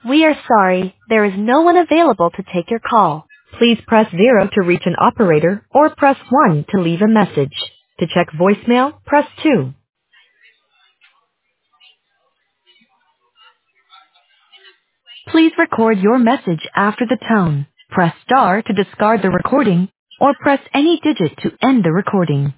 We are sorry, there is no one available to take your call. Please press 0 to reach an operator or press 1 to leave a message. To check voicemail, press 2. Please record your message after the tone. Press star to discard the recording or press any digit to end the recording.